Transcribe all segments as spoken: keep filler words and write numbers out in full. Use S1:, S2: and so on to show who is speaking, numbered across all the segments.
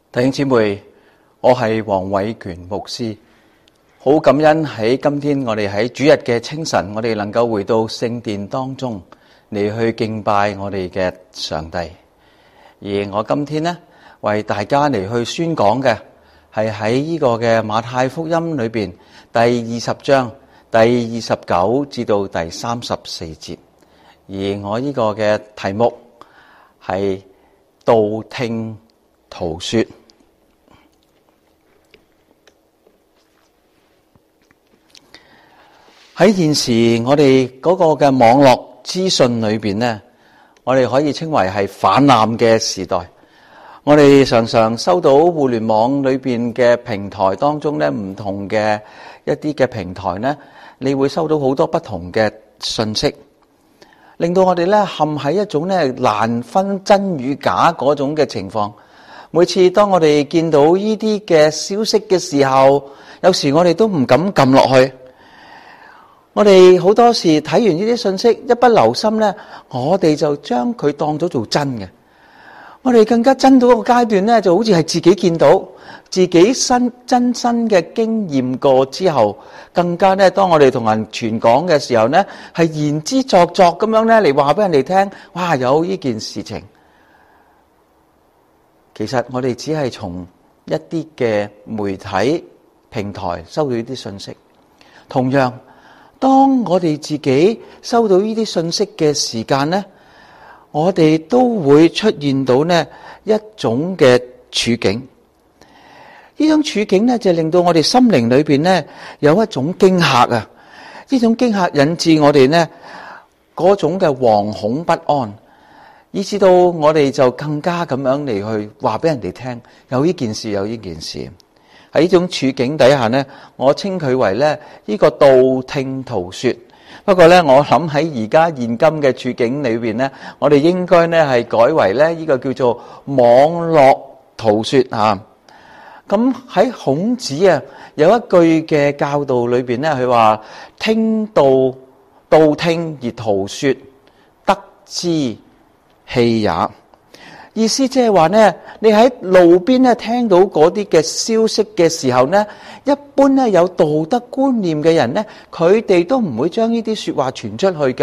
S1: 弟兄姊妹，我係黃偉權牧師，好感恩喺今天我哋喺主日嘅清晨，我哋能夠回到聖殿當中嚟去敬拜我哋嘅上帝。而我今天呢，為大家嚟去宣講嘅係喺呢個嘅馬太福音裏邊第二十章第二十九至到第三十四節，而我呢個嘅題目係道聽途說。喺現時我哋嗰個嘅網絡資訊裏邊呢，我哋可以稱為係氾濫嘅時代。我哋常常收到互聯網裏邊嘅平台當中呢，唔同嘅一啲嘅平台呢，你會收到好多不同嘅信息，令到我哋呢陷喺一種呢難分真與假嗰種嘅情況。每次當我哋見到呢啲嘅消息嘅時候，有時我哋都唔敢撳落去。我哋好多時睇完呢啲信息，一不留心呢，我哋就將佢當咗做真嘅。我哋更加真到一個階段呢，就好似係自己見到自己身真身嘅經驗過之後，更加呢，當我哋同人傳講嘅時候呢，係言之鑿鑿咁樣呢嚟話俾人哋聽，哇，有呢件事情。其實我哋只係從一啲嘅媒體平台收到呢啲信息。同樣，當我哋自己收到呢啲信息嘅時間呢，我哋都會出現到呢一種嘅處境。呢種處境呢，就令到我哋心靈裏邊呢有一種驚嚇啊！呢種驚嚇引致我哋呢嗰種嘅惶恐不安，以至到我哋就更加咁樣嚟去話俾人哋聽，有呢件事，有呢件事。喺呢種處境底下呢，我稱佢為咧呢個道聽途說。不過呢，我諗喺而家現今嘅處境裏邊呢，我哋應該呢係改為咧呢個叫做網絡途說啊。咁喺孔子啊有一句嘅教導裏邊呢，佢話聽道，道聽而途說，得之棄也。意思即係話呢，你喺路邊咧聽到嗰啲嘅消息嘅時候呢，一般咧有道德觀念嘅人呢，佢哋都唔會將呢啲說話傳出去嘅。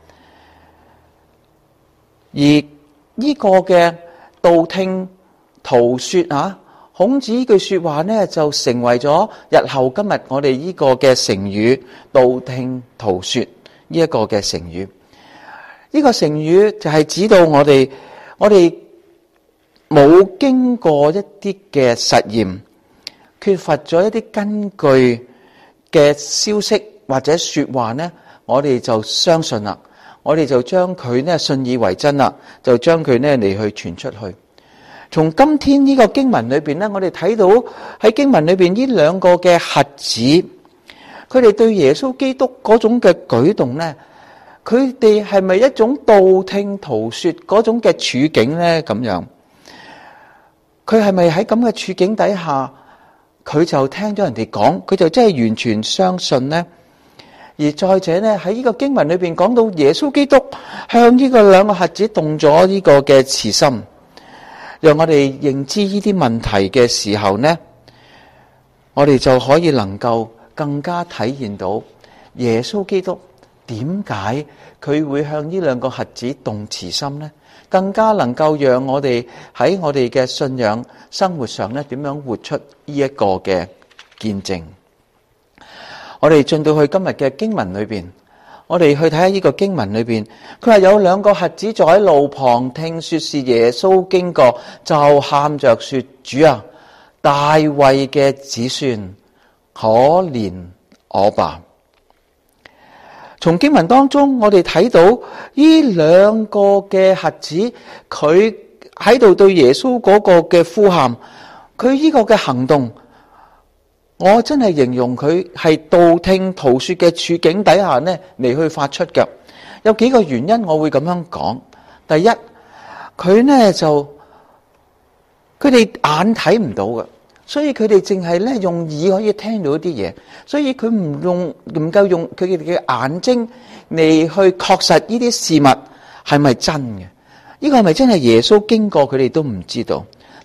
S1: 而呢個嘅道聽途說啊，孔子呢句說話呢，就成為咗日後今日我哋呢個嘅成語道聽途說呢一個嘅成語。呢個成語就係指到我哋我哋冇經過一啲嘅實驗，缺乏咗一啲根據嘅消息或者說話呢，我哋就相信啦，我哋就將佢呢信以為真啦，就將佢呢嚟去傳出去。從今天呢個經文裏邊呢，我哋睇到喺經文裏邊呢兩個嘅瞎子，佢哋對耶穌基督嗰種嘅舉動呢，佢哋係咪一種道聽途說嗰種嘅處境呢？咁樣？佢係咪喺咁嘅處境底下，佢就聽咗人哋講，佢就真係完全相信呢？而再者呢，喺呢個經文裏邊講到耶穌基督向呢個兩個瞎子動咗呢個嘅慈心，讓我哋認知呢啲問題嘅時候呢，我哋就可以能夠更加體現到耶穌基督點解佢會向呢兩個瞎子動慈心呢？更加能夠讓我哋喺我哋嘅信仰生活上咧，點樣活出呢一個嘅見證。我哋進到去今日嘅經文裏邊，我哋去睇下呢個經文裏邊，佢話有兩個瞎子坐喺路旁，聽說是耶穌經過，就喊着說：主啊，大衛嘅子孫，可憐我吧。從經文當中，我哋睇到呢兩個嘅瞎子，佢喺度對耶穌嗰個嘅呼喊，佢呢個嘅行動，我真係形容佢係道聽途說嘅處境底下呢嚟去發出嘅。有幾個原因我會咁樣講。第一，佢呢就佢哋眼睇唔到嘅。所以佢哋淨係咧用耳可以聽到一啲嘢，所以佢唔用唔夠用佢哋嘅眼睛嚟去確實呢啲事物係咪真嘅？呢個係咪真係耶穌經過？佢哋都唔知道。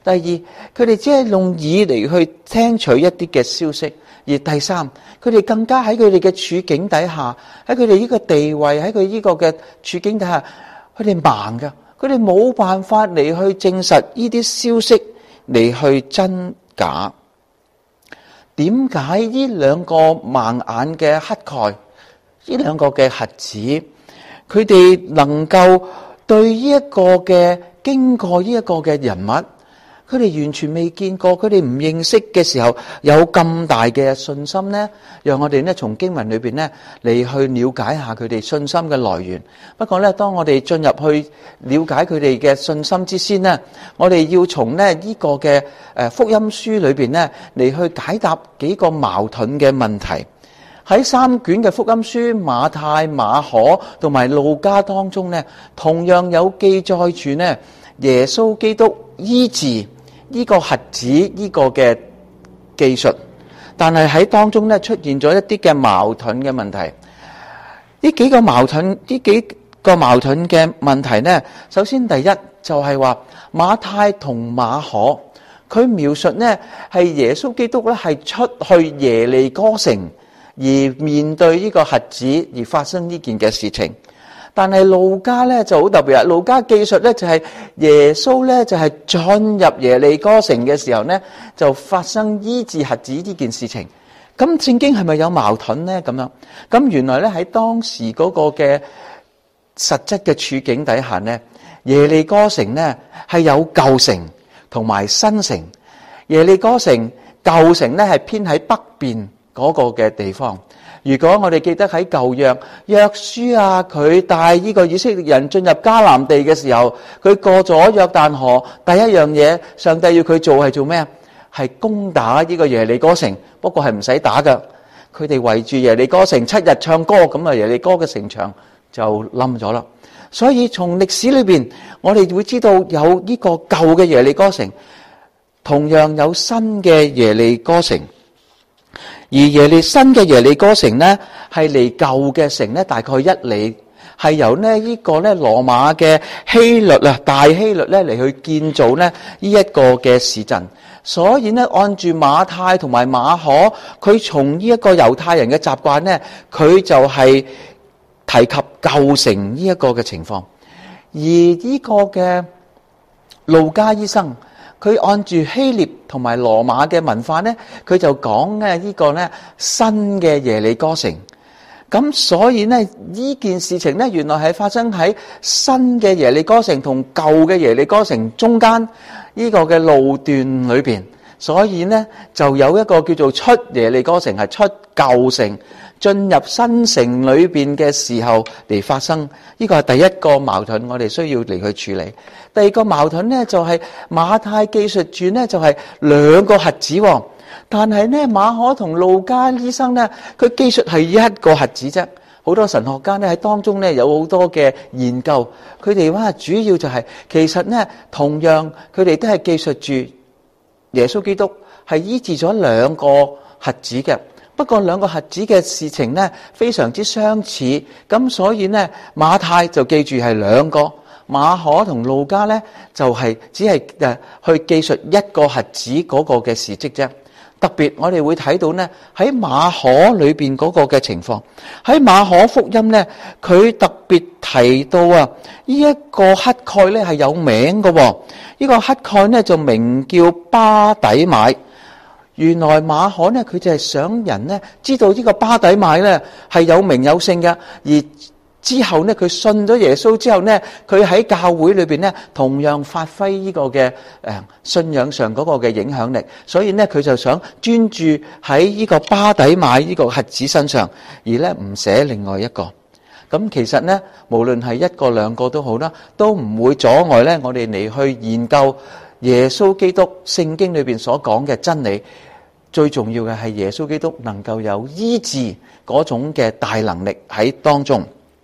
S1: 第二，佢哋只係用耳嚟去聽取一啲嘅消息；而第三，佢哋更加喺佢哋嘅處境底下，喺佢哋呢個地位，喺佢呢個嘅處境底下，佢哋盲㗎，佢哋冇辦法嚟去證實呢啲消息嚟去真假。點解呢兩個盲眼嘅乞丐，呢兩個嘅瞎子，佢哋能夠對呢一個嘅經過呢一個嘅人物，佢哋完全未見過，佢哋唔認識嘅時候，有咁大嘅信心呢？讓我哋呢從經文裏邊呢嚟去了解下佢哋信心嘅來源。不過呢，當我哋進入去了解佢哋嘅信心之先呢，我哋要從呢呢個嘅誒福音書裏邊呢嚟去解答幾個矛盾嘅問題。喺三卷嘅福音書馬太、馬可同埋路加當中呢，同樣有記載住呢耶穌基督醫治呢個瞎子呢個嘅技術，但係喺當中呢出現咗一啲嘅矛盾嘅問題。呢幾個矛盾，呢幾個矛盾嘅問題呢，首先第一就係話馬太同馬可，佢描述呢係耶穌基督咧係出去耶利哥城，而面對呢個瞎子而發生呢件嘅事情。但係路加咧就好特別啊，路加記述咧就係耶穌咧就係進入耶利哥城嘅時候呢，就發生醫治瞎子呢件事情。咁聖經係咪有矛盾呢？咁樣，咁原來咧喺當時嗰個嘅實質嘅處境底下呢，耶利哥城呢係有舊城同埋新城。耶利哥城舊城呢係偏喺北邊嗰個嘅地方。如果我哋記得喺舊約約書亞佢帶呢個以色列人進入迦南地嘅時候，佢過咗約旦河，第一樣嘢上帝要佢做係做咩啊？係攻打呢個耶利哥城，不過係唔使打噶，佢哋圍住耶利哥城七日唱歌，咁啊耶利哥嘅城牆就冧咗啦。所以從歷史裏邊，我哋會知道有呢個舊嘅耶利哥城，同樣有新嘅耶利哥城。而耶利新嘅耶利哥城呢，係離舊嘅城呢大概一里，係由呢呢個呢羅馬嘅希律啊大希律呢嚟去建造呢呢一個嘅市鎮。所以呢，按住馬太同埋馬可，佢從呢一個猶太人嘅習慣呢，佢就係提及舊城呢一個嘅情況。而呢個嘅路加醫生，佢按住希臘同埋羅馬嘅文化呢，佢就講咧呢個呢新嘅耶利哥城。咁所以呢，呢件事情呢，原來係發生喺新嘅耶利哥城同舊嘅耶利哥城中間呢個嘅路段裏邊。所以呢，就有一個叫做出耶利哥城，係出舊城進入新城裏邊嘅時候嚟發生。呢個係第一個矛盾，我哋需要嚟去處理。第二個矛盾呢，就係馬太記述住呢，就係兩個瞎子，但係呢，馬可同路加醫生呢，佢記述係一個瞎子啫。好多神學家呢喺當中呢有好多嘅研究，佢哋話主要就係其實呢，同樣佢哋都係記述住耶穌基督係醫治咗兩個瞎子嘅。不過兩個瞎子嘅事情呢非常之相似，咁所以呢，馬太就記住係兩個，馬可同路加呢就係只係誒去記述一個瞎子嗰個嘅事蹟啫。特別我哋會睇到呢喺馬可裏邊嗰個嘅情況，喺馬可福音呢，佢特別提到啊，呢一個乞丐呢係有名嘅，呢個乞丐呢就名叫巴底買。原來馬可呢，佢就係想人呢知道呢個巴底買呢係有名有姓嘅，而之後呢佢信咗耶穌之後呢，佢喺教會裏邊呢同樣發揮呢個嘅誒信仰上嗰個嘅影響力，所以呢佢就想專注喺呢個巴底買呢個瞎子身上，而呢唔寫另外一個。咁其實呢，無論係一個兩個都好啦，都唔會阻礙呢我哋嚟去研究耶穌基督聖經裏邊所講嘅真理。最重要嘅係耶穌基督能夠有醫治嗰種嘅大能力喺當中。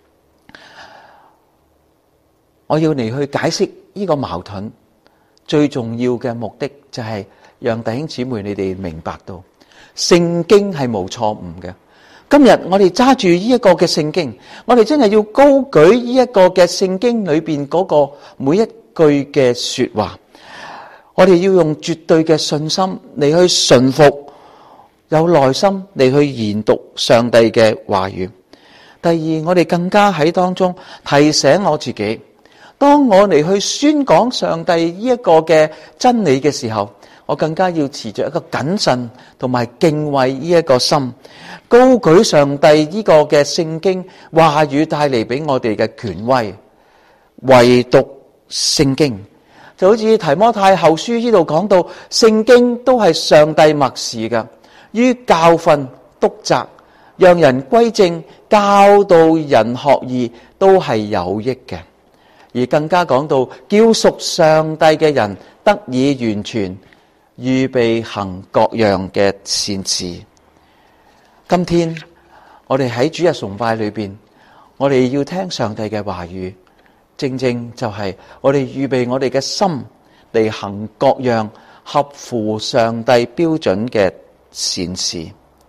S1: 我要嚟去解釋呢個矛盾，最重要嘅目的就係讓弟兄姊妹你哋明白到聖經係無錯誤嘅。今日我哋揸住呢一個嘅聖經，我哋真係要高舉呢一個嘅聖經裏邊嗰個每一句嘅說話。 我哋要用絕對嘅信心嚟去順服，有耐心嚟去研讀上帝嘅話語。第二，我哋更加喺當中提醒我自己，當我嚟去宣講上帝呢一個嘅真理嘅時候，我更加要持着一個謹慎同埋敬畏呢一個心，高舉上帝呢個嘅聖經話語帶嚟俾我哋嘅權威。唯獨聖經，就好似提摩太後書呢度講到，聖經都係上帝默示嘅，於教訓、督責、讓人歸正、教導人學義，都係有益嘅。而更加講到，叫屬上帝嘅人得以完全，預備行各樣嘅善事。今天我哋喺主日崇拜裏邊，我哋要聽上帝嘅話語，正正就係我哋預備我哋嘅心嚟行各樣合乎上帝標準嘅善事。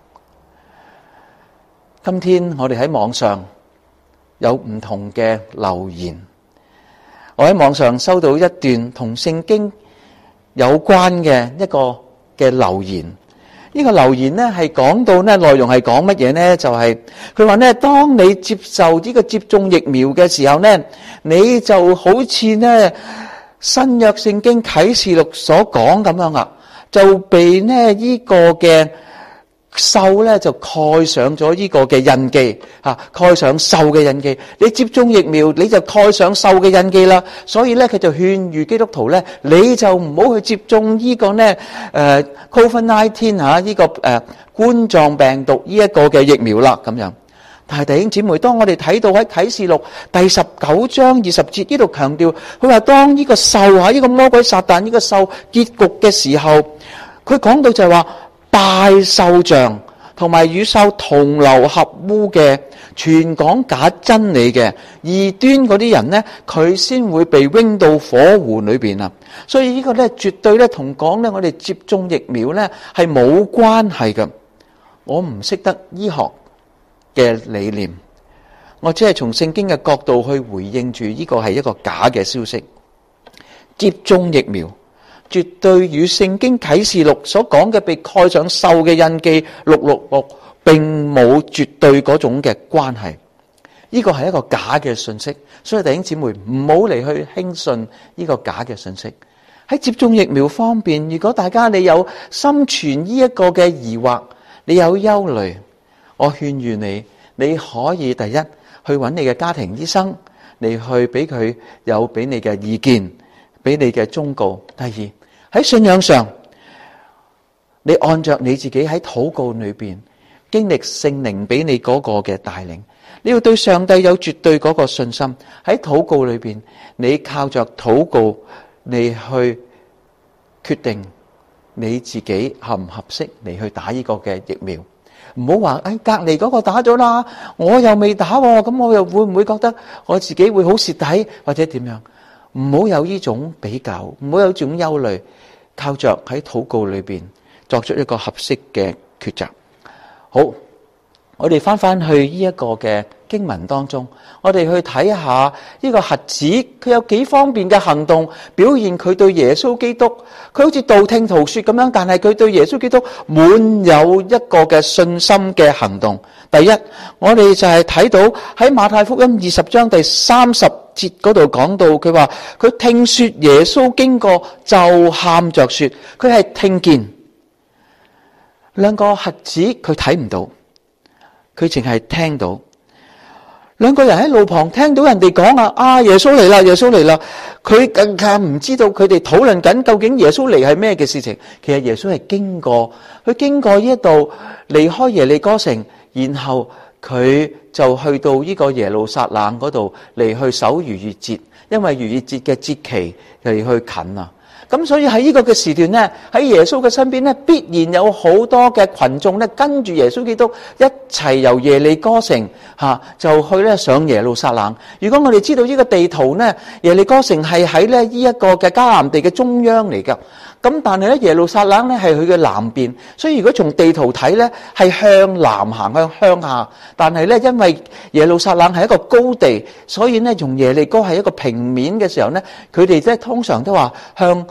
S1: 今天我哋喺網上有唔同嘅留言，我喺網上收到一段同聖經有關嘅一個嘅留言。呢個留言呢係講到呢，內容係講乜嘢呢？就係佢話呢，當你接受呢個接種疫苗嘅時候呢，你就好似呢新約聖經啟示錄所講咁樣啊，就被呢呢個嘅獸咧就蓋上咗呢個嘅印記，吓蓋上獸嘅印記。你接種疫苗，你就蓋上獸嘅印記啦。所以咧，佢就勸喻基督徒咧，你就唔好去接種呢個咧誒 Covid 十九 吓呢個誒冠狀病毒呢一個嘅疫苗啦。咁樣，但係弟兄姊妹，當我哋睇到喺啟示錄第十九章二十節呢度強調，佢話當呢個獸吓呢個魔鬼撒旦呢個獸結局嘅時候，佢講到就係話。拜獸像同埋與獸同流合污嘅，傳講假真理嘅異端嗰啲人呢，佢先會被扔到火湖裏邊啊！所以呢個呢，絕對呢同講呢，我哋接種疫苗呢係冇關係嘅。我唔識得醫學嘅理念，我只係從聖經嘅角度去回應住呢個係一個假嘅消息。接種疫苗絕對與聖經啟示錄所講嘅被蓋上獸嘅印記六六六並冇絕對嗰種嘅關係，呢個係一個假嘅信息，所以弟兄姊妹唔好嚟去輕信呢個假嘅信息。喺接種疫苗方面，如果大家你有心存呢一個嘅疑惑，你有憂慮，我勸喻你，你可以第一去揾你嘅家庭醫生，你去俾佢有俾你嘅意見，俾你嘅忠告。第二，喺信仰上，你按着你自己喺禱告裏邊經歷聖靈俾你嗰個嘅帶領，你要對上帝有絕對嗰個信心。喺禱告裏邊，你靠着禱告你去決定你自己合唔合適嚟去打呢個嘅疫苗。唔好話誒隔籬嗰個打咗啦，我又未打，咁我又會唔會覺得我自己會好蝕底或者點樣？唔好有呢種比較，唔好有呢種憂慮，靠着喺禱告裏邊作出一個合適嘅抉擇。好，我哋翻翻去呢一個嘅經文當中，我哋去睇下呢個瞎子佢有幾方面嘅行動，表現佢對耶穌基督，佢好似道聽途說咁樣，但係佢對耶穌基督滿有一個嘅信心嘅行動。第一，我哋就係睇到喺馬太福音二十章第三十節嗰度講到，佢話佢聽說耶穌經過就喊着說，佢係聽見。兩個瞎子佢睇唔到，佢淨係聽到。兩個人喺路旁聽到人哋講啊，啊耶穌嚟啦，耶穌嚟啦，佢更加唔知道佢哋討論緊究竟耶穌嚟係咩嘅事情。其實耶穌係經過，佢經過呢一度離開耶利哥城，然後佢就去到呢個耶路撒冷嗰度嚟去守逾越節，因為逾越節嘅節期嚟去近啊。咁所以喺呢個嘅時段呢，喺耶穌嘅身邊呢，必然有好多嘅群眾呢，跟住耶穌基督一齊由耶利哥城吓就去咧上耶路撒冷。如果我哋知道呢個地圖呢，耶利哥城係喺咧呢一個嘅迦南地嘅中央嚟噶。咁但係咧耶路撒冷咧係佢嘅南邊，所以如果從地圖睇咧係向南行向鄉下，但係咧因為耶路撒冷係一個高地，所以咧從耶利哥係一個平面嘅時候咧，佢哋咧通常都話向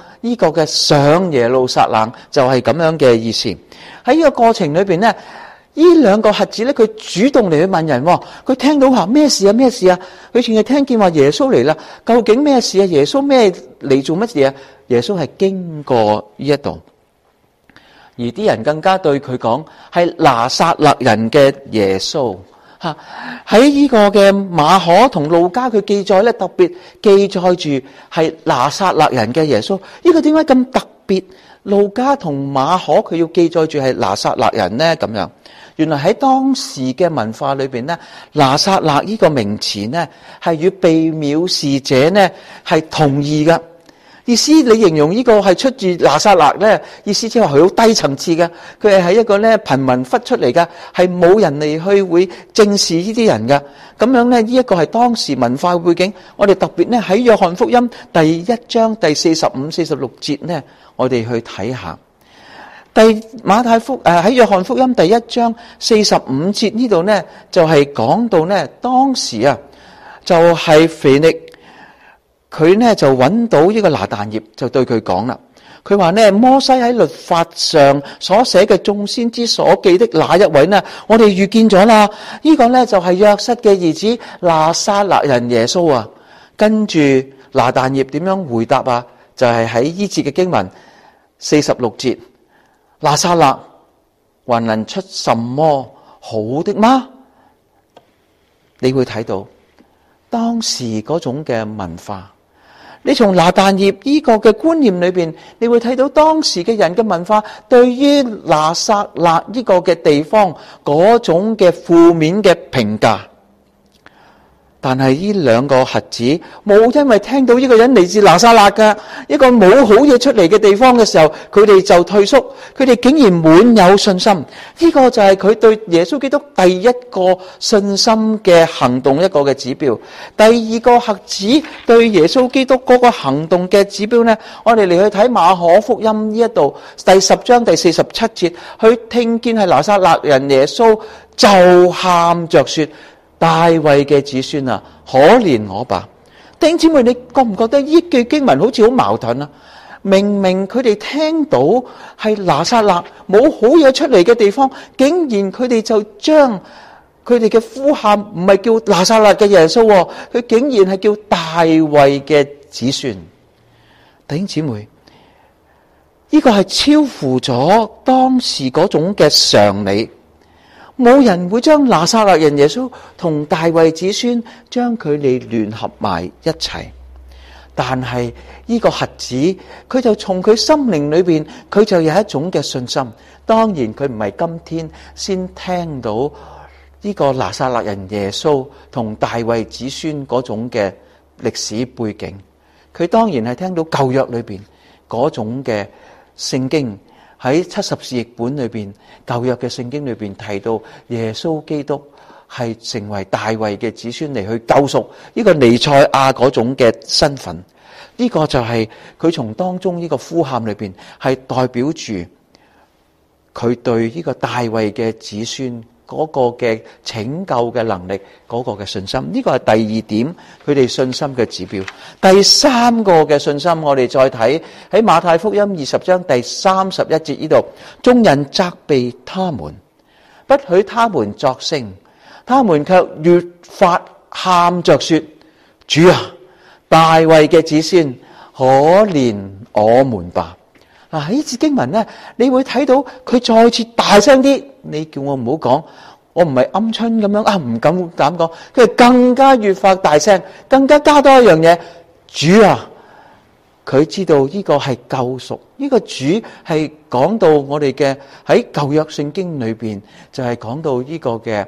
S1: 呢個嘅上耶路撒冷，就係咁樣嘅意思。喺呢個過程裏邊咧，呢兩個瞎子咧，佢主動嚟去問人，佢聽到話咩事啊咩事啊，佢淨係聽見話耶穌嚟啦，究竟咩事啊？耶穌咩嚟做乜嘢啊？耶穌係經過呢一度，而啲人更加對佢講係拿撒勒人嘅耶穌。吓，喺呢個嘅馬可同路加佢記載咧，特別記載住係拿撒勒人嘅耶穌。呢個點解咁特別？路加同馬可佢要記載住係拿撒勒人呢？咁樣，原來喺當時嘅文化裏邊呢，拿撒勒呢個名詞呢係與被藐視者呢係同義嘅。意思你形容呢個係出自拿撒勒咧，意思即係佢好低層次嘅，佢係喺一個咧貧民窟出嚟嘅，係冇人嚟去會正視呢啲人嘅。咁樣咧，呢一個係當時文化背景。我哋特別咧喺約翰福音第一章第四十五、四十六節咧，我哋去睇下。第馬太福誒喺約翰福音第一章四十五節呢度咧，就係講到咧當時啊，就係腓力。佢呢就揾到呢個拿但業，就對佢講啦。佢話呢，摩西喺律法上所寫嘅眾先知所記的那一位呢，我哋遇見咗啦。呢個呢就係約瑟嘅兒子拿撒勒人耶穌啊。跟住拿但業點樣回答啊？就係喺呢節嘅經文四十六節，拿撒勒還能出什麼好的嗎？你會睇到當時嗰種嘅文化。你從拿但業呢個嘅觀念裏邊，你會睇到當時嘅人嘅文化對於拿撒勒呢個嘅地方嗰種嘅負面嘅評價。但係呢兩個瞎子冇因為聽到呢個人嚟自拿撒勒嘅一個冇好嘢出嚟嘅地方嘅時候，佢哋就退縮，佢哋竟然滿有信心。呢個就係佢對耶穌基督第一個信心嘅行動一個嘅指標。第二個瞎子對耶穌基督嗰個行動嘅指標呢，我哋嚟去睇馬可福音呢一度第十章第四十七節，去聽見係拿撒勒人耶穌，就喊着說：大衛嘅子孫啊，可憐我吧！弟兄姊妹，你覺唔覺得呢句經文好似好矛盾啊？明明佢哋聽到係拿撒勒冇好嘢出嚟嘅地方，竟然佢哋就將佢哋嘅呼喊唔係叫拿撒勒嘅耶穌，佢竟然係叫大衛嘅子孫。弟兄姊妹，呢個係超乎咗當時嗰種嘅常理。冇人會將拿撒勒人耶穌同大衛子孫將佢哋聯合埋一齊，但係呢個瞎子佢就從佢心靈裏邊，佢就有一種嘅信心。當然佢唔係今天先聽到呢個拿撒勒人耶穌同大衛子孫嗰種嘅歷史背景，佢當然係聽到舊約裏邊嗰種嘅聖經。喺七十士譯本裏邊，舊約嘅聖經裏邊提到耶穌基督係成為大衛嘅子孫嚟去救贖呢個彌賽亞嗰種嘅身份。呢個就係佢從當中呢個呼喊裏邊係代表住佢對呢個大衛嘅子孫嗰個嘅拯救嘅能力嗰個嘅信心。呢個係第二點佢哋信心嘅指標。第三個嘅信心，我哋再睇喺馬太福音二十章第三十一節呢度，眾人責備他們，不許他們作聲，他們卻越發喊着說：主啊，大衛嘅子孫，可憐我們吧！嗱，喺呢節經文咧，你會睇到佢再次大聲啲。你叫我唔好講，我唔係鵪鶉咁樣啊，唔敢膽講。佢更加越發大聲，更加加多一樣嘢。主啊，佢知道呢個係救贖，呢個主係講到我哋嘅喺舊約聖經裏邊，就係講到呢個嘅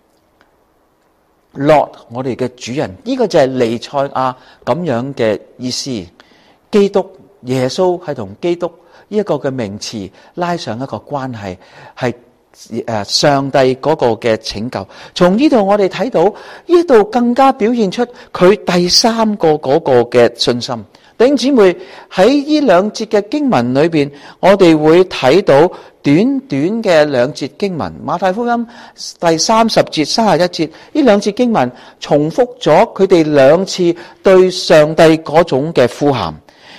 S1: Lord，我哋嘅主人，呢個就係彌賽亞咁樣嘅意思。基督耶穌係同基督呢一個嘅名詞拉上一個關係，係誒上帝嗰個嘅拯救。從呢度我哋睇到呢度更加表現出佢第三個嗰個嘅信心。弟兄姊妹，喺呢兩節嘅經文裏邊，我哋會睇到短短嘅兩節經文。馬太福音第三十節、三十一節呢兩節經文重複咗佢哋兩次對上帝嗰種嘅呼喊。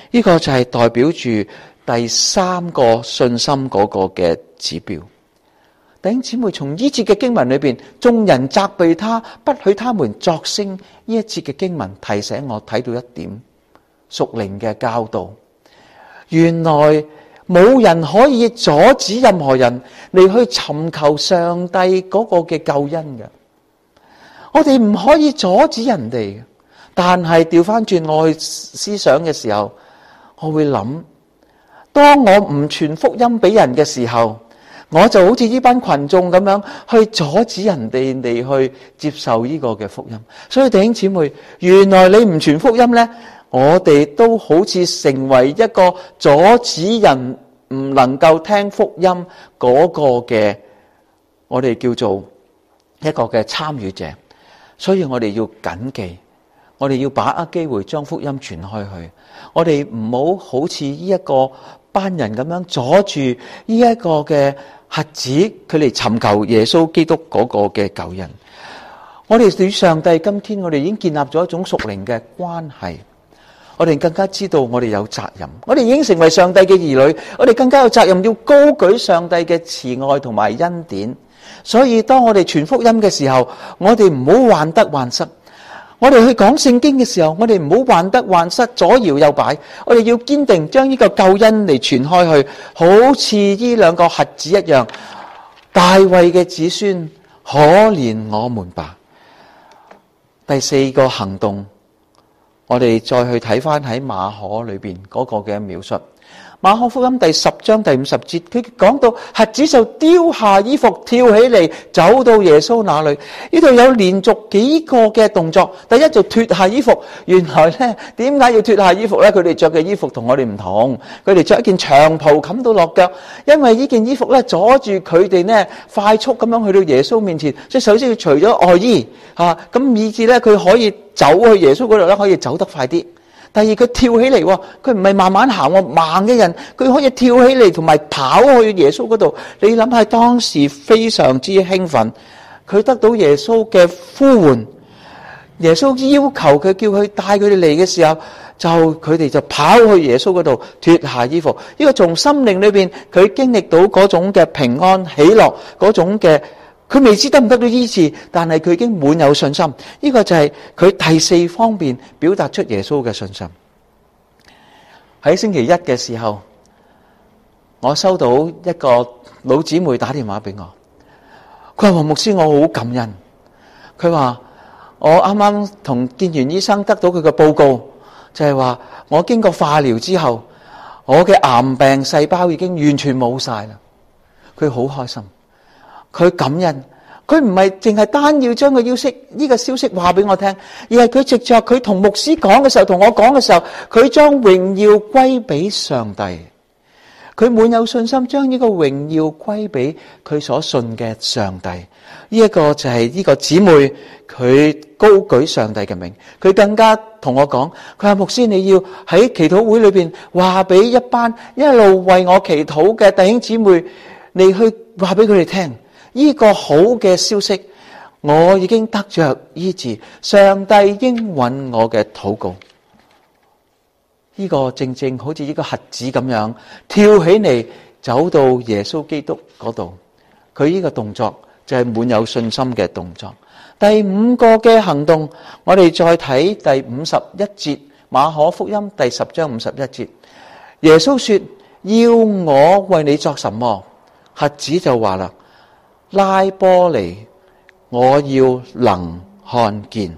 S1: 呢個就係代表住第三個信心嗰個嘅指標。弟兄姊妹，從呢節嘅經文裏邊，眾人責備他，不許他們作聲。呢一節嘅經文提醒我睇到一點屬靈嘅教導。原來冇人可以阻止任何人嚟去尋求上帝嗰個嘅救恩嘅。我哋唔可以阻止人哋，但係調翻轉我去思想嘅時候，我會諗，當我唔傳福音俾人嘅時候，我就好似呢班群眾咁樣去阻止人哋嚟去接受呢個嘅福音。所以弟兄姊妹，原來你唔傳福音呢，我哋都好似成為一個阻止人唔能夠聽福音嗰個嘅，我哋叫做一個嘅參與者。所以我哋要謹記，我哋要把握機會將福音傳開去。我哋唔好好似呢一個班人咁樣阻住呢一個嘅瞎子，佢嚟尋求耶穌基督嗰個嘅救恩。我哋與上帝今天我哋已經建立咗一種屬靈嘅關係，我哋更加知道我哋有責任，我哋已經成為上帝嘅兒女，我哋更加有責任要高舉上帝嘅慈愛同埋恩典。所以當我哋傳福音嘅時候，我哋唔好患得患失。我哋去講聖經嘅時候，我哋唔好患得患失，左搖右擺。我哋要堅定將呢個救恩嚟傳開去，好似呢兩個瞎子一樣。大衛嘅子孫，可憐我們吧。第四個行動，我哋再去睇翻喺馬可裏邊嗰個嘅描述。馬可福音第十章第五十節，佢講到瞎子就丟下衣服跳起嚟，走到耶穌那裏。呢度有連續幾個嘅動作。第一就脫下衣服。原來咧，點解要脫下衣服咧？佢哋着嘅衣服同我哋唔同，佢哋着一件長袍冚到落腳，因為呢件衣服咧阻住佢哋呢快速咁樣去到耶穌面前。所以首先要除咗外衣吓，咁以至咧佢可以走去耶穌嗰度咧，可以走得快啲。第二，佢跳起嚟，佢唔係慢慢行，盲嘅人佢可以跳起嚟，同埋跑去耶穌嗰度。你諗下當時非常之興奮，佢得到耶穌嘅呼喚，耶穌要求佢叫佢帶佢哋嚟嘅時候，就佢哋就跑去耶穌嗰度脫下衣服。呢個從心靈裏邊佢經歷到嗰種嘅平安喜樂，嗰種嘅佢未知得唔得到醫治，但係佢已經滿有信心。呢個就係佢第四方面表達出耶穌嘅信心。喺星期一嘅時候，我收到一個老姊妹打電話俾我，佢話黃牧師，我好感恩。佢話我啱啱同見完醫生，得到佢嘅報告，就係話我經過化療之後，我嘅癌病細胞已經完全冇晒啦。佢好開心。佢感恩，佢唔係淨係單要將個消息呢個消息話俾我聽，而係佢藉着佢同牧師講嘅時候，同我講嘅時候，佢將榮耀歸俾上帝。佢滿有信心將呢個榮耀歸俾佢所信嘅上帝。呢一個就係呢個姊妹佢高舉上帝嘅名。佢更加同我講，佢話牧師，你要喺祈禱會裏邊話俾一班一路為我祈禱嘅弟兄姊妹，你去話俾佢哋聽。呢個好嘅消息，我已經得着醫治，上帝應允我嘅禱告。呢個正正好似呢個瞎子咁樣跳起嚟，走到耶穌基督嗰度。佢呢個動作就係滿有信心嘅動作。第五個嘅行動，我哋再睇第五十一節，馬可福音第十章五十一節。耶穌說：要我為你作什麼？瞎子就話啦：拉波尼，我要能看見。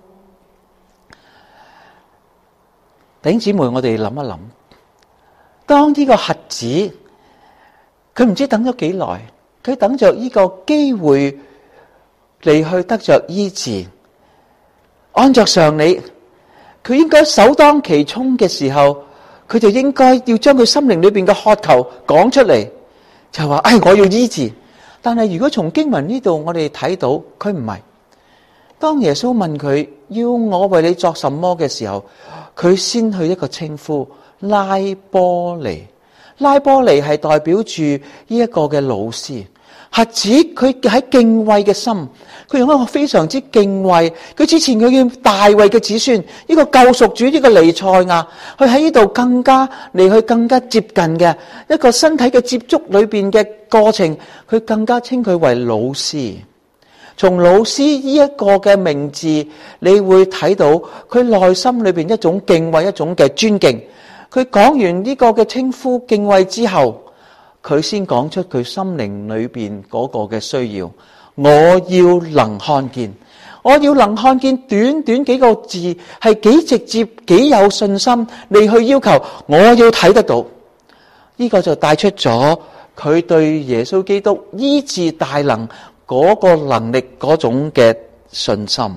S1: 弟兄姊妹，我哋諗一諗，當呢個瞎子，佢唔知等咗幾耐，佢等着呢個機會嚟去得着醫治。按着常理，佢應該首當其衝嘅時候，佢就應該要將佢心靈裏邊嘅渴求講出嚟，就話：哎，我要醫治。但係如果從經文呢度我哋睇到，佢唔係。當耶穌問佢要我為你作什麼嘅時候，佢先去一個稱呼拉波尼。拉波尼係代表住呢一個嘅老師。 瞎子佢喺敬畏嘅心，佢用一個非常之敬畏。佢之前佢叫大衛嘅子孫，呢個救贖主，呢個彌賽亞，佢喺呢度更加嚟去更加接近嘅一個身體嘅接觸裏邊嘅過程，佢更加稱佢為老師。從老師呢一個嘅名字，你會睇到佢內心裏邊一種敬畏，一種嘅尊敬。佢講完呢個嘅稱呼敬畏之後，佢先講出佢心靈裏邊嗰個嘅需要。我要能看見，我要能看見，短短幾個字係幾直接，幾有信心，你去要求我要睇得到。呢個就帶出咗佢對耶穌基督醫治大能嗰個能力嗰種嘅信心。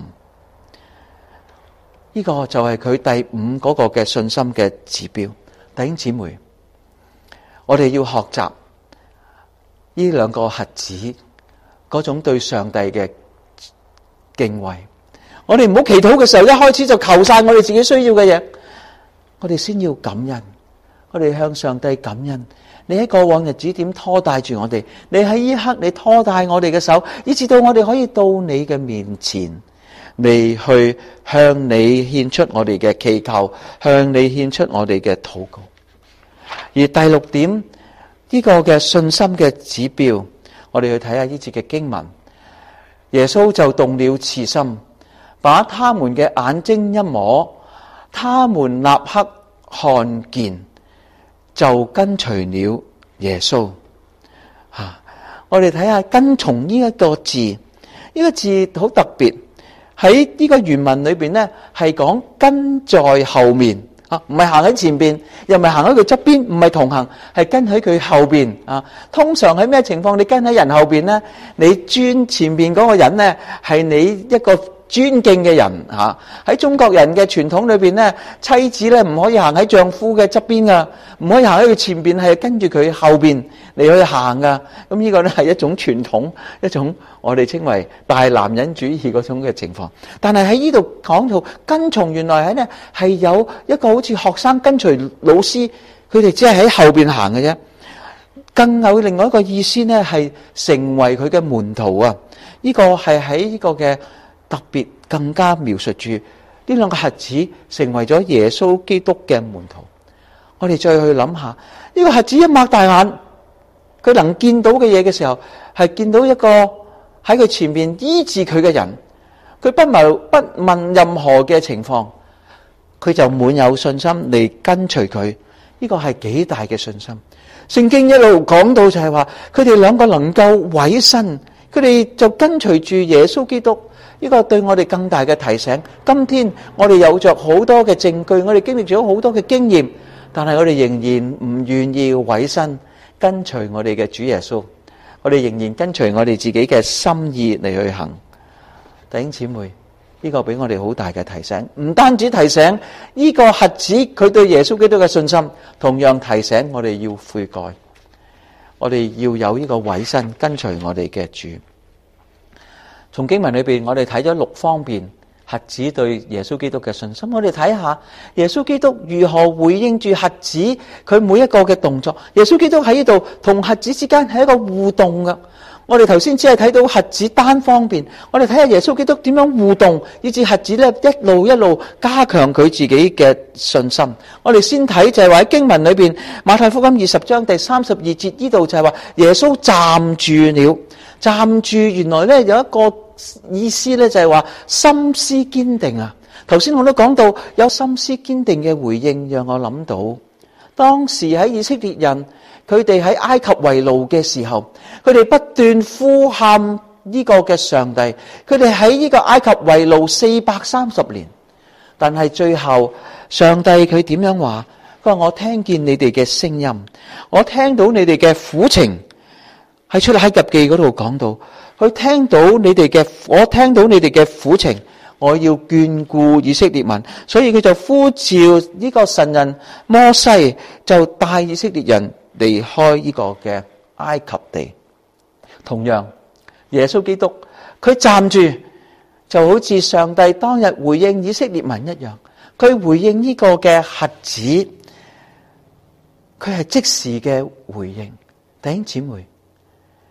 S1: 呢個就係佢第五嗰個嘅信心嘅指標。弟兄姊妹，我哋要學習呢兩個瞎子嗰種對上帝嘅敬畏。我哋唔好祈禱嘅時候一開始就求晒我哋自己需要嘅嘢，我哋先要感恩，我哋向上帝感恩。你喺過往日子點拖帶住我哋，你喺呢刻你拖帶我哋嘅手，以至到我哋可以到你嘅面前，你去向你獻出我哋嘅祈求，向你獻出我哋嘅禱告。而第六點，呢個嘅信心嘅指標，我哋去睇下呢節嘅經文。耶穌就動了慈心，把他們嘅眼睛一摸，他們立刻看見，就跟隨了耶穌。啊，我哋睇下跟從呢一個字，呢個字好特別。喺呢個原文裏邊呢，係講跟在後面啊，唔係行喺前邊，又唔係行喺佢側邊，唔係同行，係跟喺佢後邊啊。通常喺咩情況你跟喺人後邊呢？你尊前邊嗰個人呢，係你一個尊敬嘅人吓。喺中國人嘅傳統裏邊呢，妻子咧唔可以行喺丈夫嘅側邊噶，唔可以行喺佢前邊，係跟住佢後邊嚟去行噶。咁呢個咧係一種傳統，一種我哋稱為大男人主義嗰種嘅情況。但係喺呢度講到跟從，原來喺呢係有一個好似學生跟隨老師，佢哋只係喺後邊行嘅啫。更有另外一個意思呢，係成為佢嘅門徒啊！呢個係喺呢個嘅特別更加描述住呢兩個瞎子成為咗耶穌基督嘅門徒。我哋再去諗下，呢個瞎子一擘大眼，佢能見到嘅嘢嘅時候，係見到一個喺佢前面醫治佢嘅人，佢不問不問任何嘅情況，佢就滿有信心嚟跟隨佢。呢個係幾大嘅信心。聖經一路講到就係話，佢哋兩個能夠委身，佢哋就跟隨住耶穌基督。呢個對我哋更大嘅提醒。今天我哋有着好多嘅證據，我哋經歷咗好多嘅經驗，但係我哋仍然唔願意委身跟隨我哋嘅主耶穌，我哋仍然跟隨我哋自己嘅心意嚟去行。弟兄姊妹，呢個俾我哋好大嘅提醒，唔單止提醒呢個瞎子佢對耶穌基督嘅信心，同樣提醒我哋要悔改，我哋要有呢個委身跟隨我哋嘅主。從經文裏邊，我哋睇咗六方面瞎子對耶穌基督嘅信心。我哋睇下耶穌基督如何回應住瞎子佢每一個嘅動作。耶穌基督喺呢度同瞎子之間係一個互動噶。我哋頭先只係睇到瞎子單方面，我哋睇下耶穌基督點樣互動，以致瞎子咧一路一路加強佢自己嘅信心。我哋先睇就係話喺經文裏邊，馬太福音二十章第三十二節呢度就係話耶穌站住了，站住原來咧有一個意思咧就係話心思堅定啊。頭先我都講到有心思堅定嘅回應，讓我諗到當時喺以色列人佢哋喺埃及為奴嘅時候，佢哋不斷呼喊呢個嘅上帝，佢哋喺呢個埃及為奴四百三十年，但係最後上帝佢點樣話？佢話我聽見你哋嘅聲音，我聽到你哋嘅苦情。喺出埃及記嗰度講到，佢聽到你哋嘅，我聽到你哋嘅苦情，我要眷顧以色列民，所以佢就呼召呢個神人摩西，就帶以色列人離開呢個嘅埃及地。同樣耶穌基督佢站住，就好似上帝當日回應以色列民一樣，佢回應呢個嘅瞎子，佢係即時嘅回應。弟兄姊妹，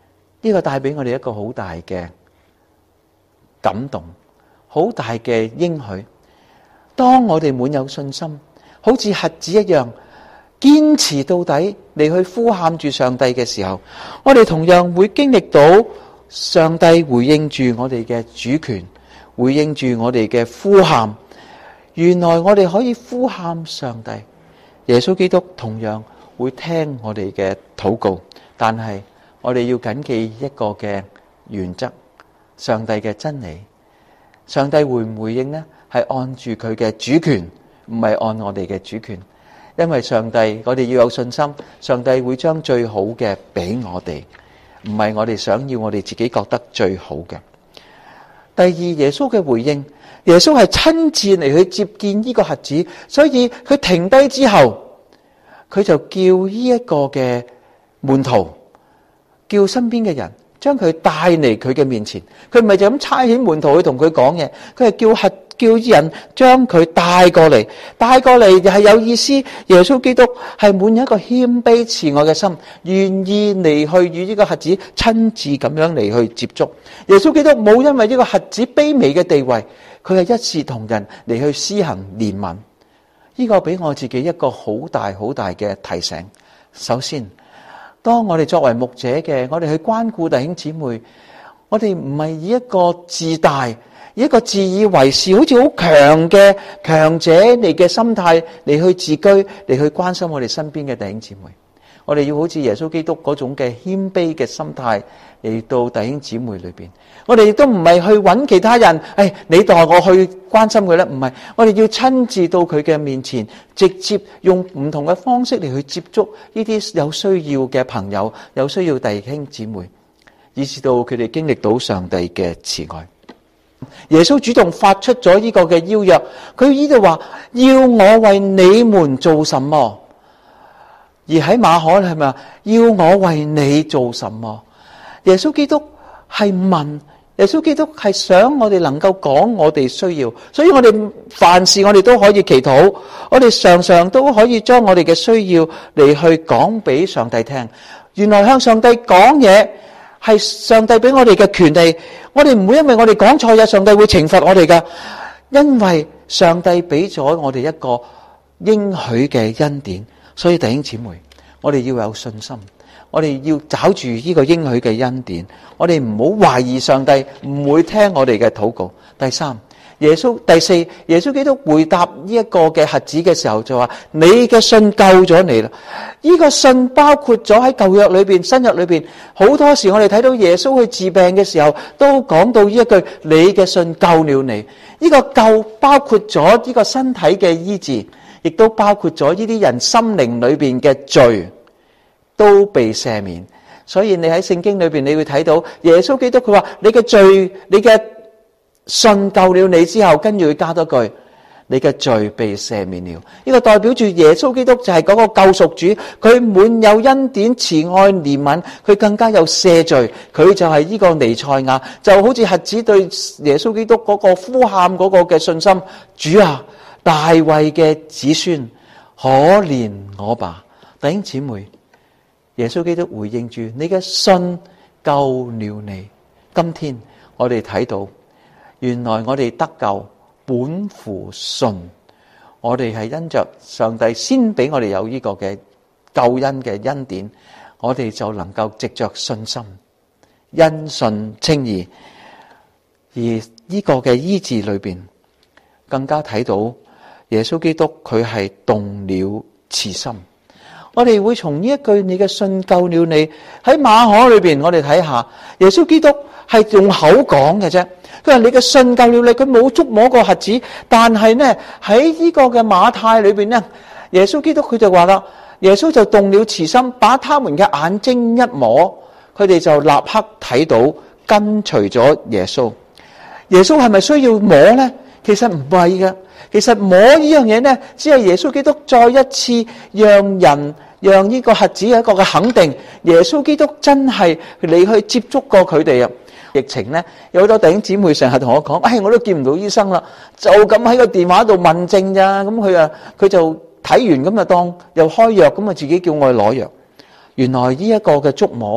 S1: 呢個帶俾我哋一個好大嘅感動，好大嘅應許。當我哋滿有信心，好似瞎子一樣堅持到底嚟去呼喊住上帝嘅時候，我哋同樣會經歷到上帝回應住我哋嘅主權，回應住我哋嘅呼喊。原來我哋可以呼喊上帝，耶穌基督同樣會聽我哋嘅禱告。但係我哋要謹記一個嘅原則，上帝嘅真理。上帝回唔回應呢？係按住佢嘅主權，唔係按我哋嘅主權。因為上帝，我哋要有信心，上帝會將最好嘅俾我哋，唔係我哋想要我哋自己覺得最好嘅。第二，耶穌嘅回應，耶穌係親自嚟去接見呢個瞎子，所以佢停低之後，佢就叫呢一個嘅門徒，叫身邊嘅人將佢帶嚟佢嘅面前。佢唔係就咁差遣門徒去同佢講嘢，佢係叫瞎叫人將佢帶過嚟，帶過嚟就係有意思。耶穌基督係滿有一個謙卑慈愛嘅心，願意嚟去與呢個瞎子親自咁樣嚟去接觸。耶穌基督冇因為呢個瞎子卑微嘅地位，佢係一視同仁嚟去施行憐憫。呢個俾我自己一個好大好大嘅提醒。首先，當我哋作為牧者嘅，我哋去關顧弟兄姊妹，我哋唔係以一個自大，以一個自以為是，好似好強嘅強者嚟嘅心態嚟去自居，嚟去關心我哋身邊嘅弟兄姊妹。我哋要好似耶穌基督嗰種嘅謙卑嘅心態嚟到弟兄姊妹裏邊。我哋亦都唔係去揾其他人，誒，你代我去關心佢咧，唔係。我哋要親自到佢嘅面前，直接用唔同嘅方式嚟去接觸呢啲有需要嘅朋友，有需要弟兄姊妹，以至到佢哋經歷到上帝嘅慈愛。耶穌主動發出咗呢個嘅邀約，佢呢度話要我為你們做什麼？而喺馬可係咪要我為你做什麼？耶穌基督係問，耶穌基督係想我哋能夠講我哋需要，所以我哋凡事我哋都可以祈禱，我哋常常都可以將我哋嘅需要嚟去講俾上帝聽。原來向上帝講嘢係上帝俾我哋嘅權利，我哋唔會因為我哋講錯嘢，上帝會懲罰我哋噶，因為上帝俾咗我哋一個應許嘅恩典。所以弟兄姊妹，我哋要有信心，我哋要找住呢個應許嘅恩典，我哋唔好懷疑上帝唔會聽我哋嘅禱告。第三，耶穌第四，耶穌基督回答呢一個嘅瞎子嘅時候就話：你嘅信救咗你啦。呢個信包括咗喺舊約裏邊、新約裏邊，好多時我哋睇到耶穌去治病嘅時候，都講到呢一句：你嘅信救了你。呢個救包括咗呢個身體嘅醫治，亦都包括咗呢啲人心靈裏邊嘅罪都被赦免。所以你喺聖經裏邊你會睇到耶穌基督佢話：你嘅罪，你嘅信救了你之後，跟住佢加多句：你嘅罪被赦免了。呢個代表住耶穌基督就係嗰個救贖主，佢滿有恩典、慈愛、憐憫，佢更加有赦罪，佢就係呢個彌賽亞。就好似瞎子對耶穌基督嗰個呼喊嗰個嘅信心：主啊，大衛嘅子孫，可憐我吧。弟兄姊妹，耶穌基督回應住：你嘅信救了你。今天我哋睇到，原來我哋得救本乎信，我哋係因着上帝先俾我哋有呢個嘅救恩嘅恩典，我哋就能夠藉着信心因信稱義。而呢個嘅醫治裏邊，更加睇到耶穌基督佢係動了慈心。我哋會從呢一句你嘅信救了你，喺馬可裏邊我哋睇下耶穌基督係用口講嘅啫。佢話你嘅信救了你，佢冇觸摸過瞎子。但係呢喺呢個嘅馬太裏邊呢，耶穌基督佢就話啦，耶穌就動了慈心，把他們嘅眼睛一摸，佢哋就立刻睇到，跟隨咗耶穌。耶穌係咪需要摸呢？其實唔係嘅。其實摸呢樣嘢呢，只係耶穌基督再一次讓人讓呢個瞎子有一個嘅肯定。耶穌基督真係你去接觸過佢哋啊！疫情呢，有好多弟兄姊妹成日同我講：哎，我都見唔到醫生啦，就咁喺個電話度問症咋？咁佢啊，佢就睇完咁就當又開藥，咁啊自己叫我去攞藥。原來呢一個嘅觸摸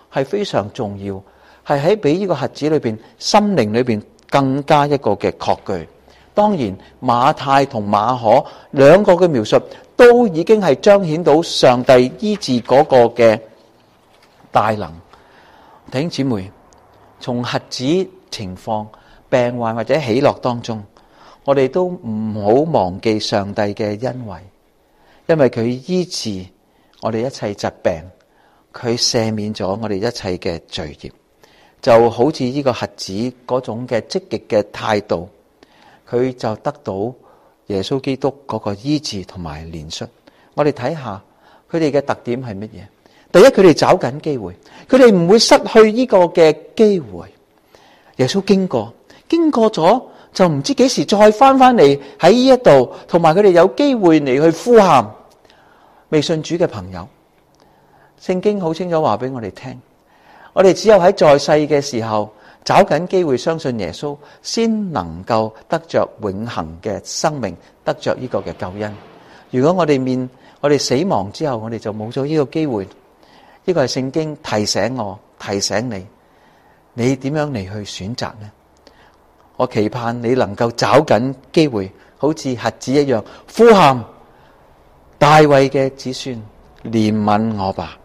S1: 係非常重要，係喺比呢個瞎子裏邊心靈裏邊更加一個嘅確據。當然馬太同馬可兩個嘅描述都已經係彰顯到上帝醫治嗰個嘅大能。弟兄姊妹，從瞎子情況、病患或者喜樂當中，我哋都唔好忘記上帝嘅恩惠，因為佢醫治我哋一切疾病，佢赦免咗我哋一切嘅罪孽。就好似呢個瞎子嗰種嘅積極嘅態度，佢就得到耶穌基督嗰個醫治同埋憐恤。我哋睇下佢哋嘅特點係乜嘢？第一，佢哋找緊機會，佢哋唔會失去呢個嘅機會。耶穌經過，經過咗就唔知幾時再翻翻嚟喺呢一度，同埋佢哋有機會嚟去呼喊。未信主嘅朋友，聖經好清楚話俾我哋聽，我哋只有喺在世嘅時候找緊機會相信耶穌，先能夠得着永恆嘅生命，得着呢個嘅救恩。如果我哋面我哋死亡之後，我哋就冇咗呢個機會。呢個係聖經提醒我，提醒你，你點樣嚟去選擇呢？我期盼你能夠找緊機會，好似瞎子一樣呼喊大衛嘅子孫，憐憫我吧。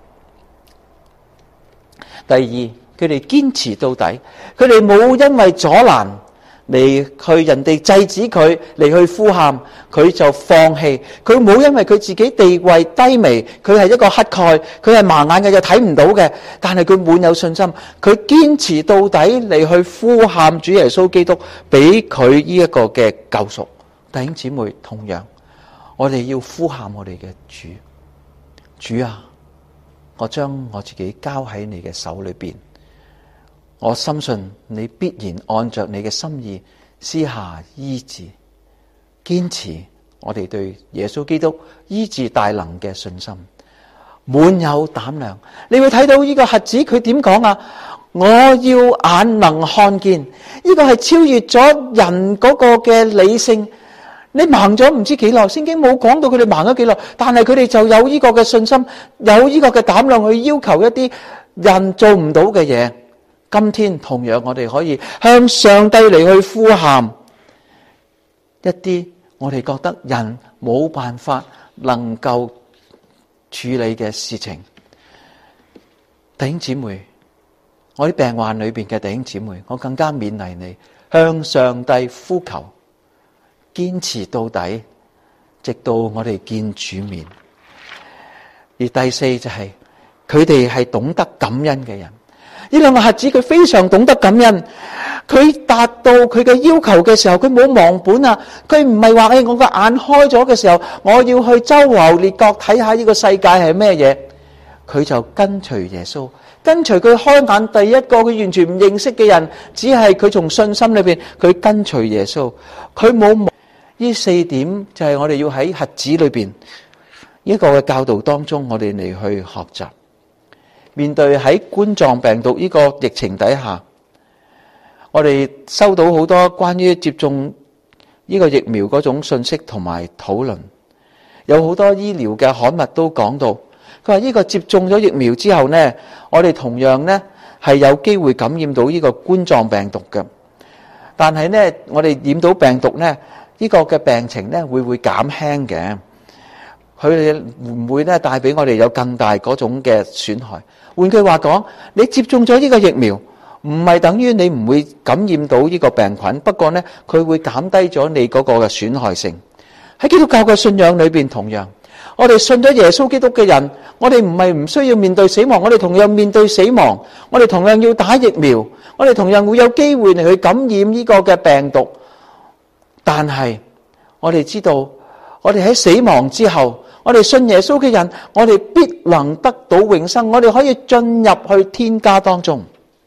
S1: 第二，佢哋堅持到底，佢哋冇因為阻攔嚟去人哋制止佢嚟去呼喊，佢就放棄。佢冇因為佢自己地位低微，佢係一個乞丐，佢係盲眼嘅，又睇唔到嘅，但係佢滿有信心，佢堅持到底嚟去呼喊主耶穌基督俾佢呢一個嘅救贖。弟兄姊妹，同樣我哋要呼喊我哋嘅主，主啊，我將我自己交喺你嘅手裏邊，我深信你必然按着你嘅心意施下醫治。堅持我哋對耶穌基督醫治大能嘅信心，滿有膽量。你會睇到呢個瞎子佢點講啊？我要眼能看見，呢個係超越咗人嗰個嘅理性。你盲咗唔知幾耐，聖經冇講到佢哋盲咗幾耐，但係佢哋就有呢個嘅信心，有呢個嘅膽量去要求一啲人做唔到嘅嘢。今天同樣我哋可以向上帝嚟去呼喊一啲我哋覺得人冇辦法能夠處理嘅事情。弟兄姊妹，我啲病患裏邊嘅弟兄姊妹，我更加勉勵你向上帝呼求，堅持到底，直到我哋見主面。而第四就係佢哋係懂得感恩嘅人。呢兩個瞎子佢非常懂得感恩，佢達到佢嘅要求嘅時候，佢冇忘本啊！佢唔係話誒，我個眼開咗嘅時候，我要去周遊列國睇下呢個世界係咩嘢，佢就跟隨耶穌，跟隨佢開眼第一個佢完全唔認識嘅人，只係佢從信心裏邊佢跟隨耶穌，佢冇。呢四點就係我哋要喺瞎子裏邊一個嘅教導當中，我哋嚟去學習。面對喺冠狀病毒呢個疫情底下，我哋收到好多關於接種呢個疫苗嗰種信息同埋討論，有好多醫療嘅刊物都講到，佢話呢個接種咗疫苗之後呢，我哋同樣呢係有機會感染到呢個冠狀病毒嘅，但係呢我哋染到病毒呢，呢個嘅病情呢會會減輕嘅，佢哋會唔會呢帶俾我哋有更大嗰種嘅損害？換句話講，你接種咗呢個疫苗，唔係等於你唔會感染到呢個病菌，不過呢，佢會減低咗你嗰個嘅損害性。喺基督教嘅信仰裏邊，同樣，我哋信咗耶穌基督嘅人，我哋唔係唔需要面對死亡，我哋同樣面對死亡，我哋同樣要打疫苗，我哋同樣會有機會嚟去感染呢個嘅病毒。但係我哋知道，我哋喺死亡之後，我哋信耶穌嘅人，我哋必能得到永生，我哋可以進入去天家當中。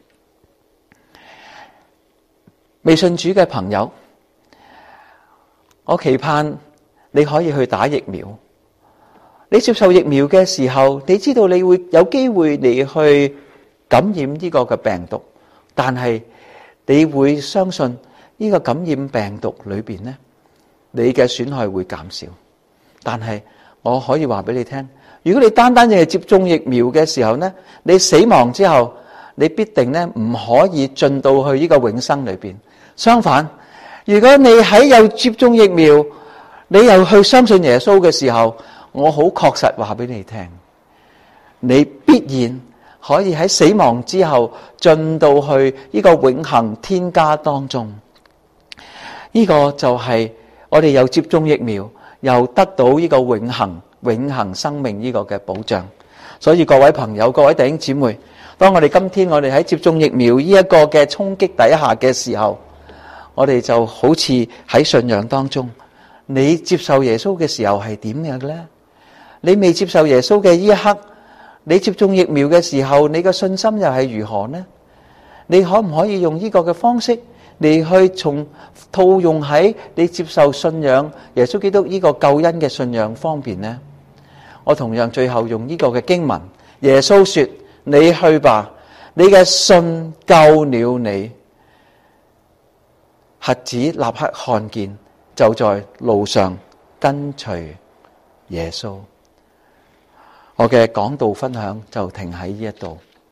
S1: 未信主嘅朋友，我期盼你可以去打疫苗。你接受疫苗嘅時候，你知道你會有機會嚟去感染呢個嘅病毒，但係你會相信呢個感染病毒裏邊呢，你嘅損害會減少。但係我可以話俾你聽， 如果你單單淨係接種疫苗嘅時候呢，你死亡之後，你必定呢唔可以進到去呢個永生裏邊。相反，如果你喺有接種疫苗，你又去相信耶穌嘅時候，我好確實話俾你聽，你必然可以喺死亡之後進到去呢個永恆天家當中。呢個就係我哋有接種疫苗，又得到呢個永恆永恆生命呢個嘅保障。所以各位朋友、各位弟兄姊妹，當我哋今天我哋喺接種疫苗呢一個嘅衝擊底下嘅時候，我哋就好似喺信仰當中，你接受耶穌嘅時候係點樣嘅呢？你未接受耶穌嘅呢一刻，你接種疫苗嘅時候，你嘅信心又係如何呢？你可唔可以用呢個嘅方式嚟去從套用喺你接受信仰耶穌基督呢個救恩嘅信仰方面呢？我同樣最後用呢個嘅經文，耶穌說：你去吧，你嘅信救了你。瞎子立刻看見，就在路上跟隨耶穌。我嘅講道分享就停喺呢一度。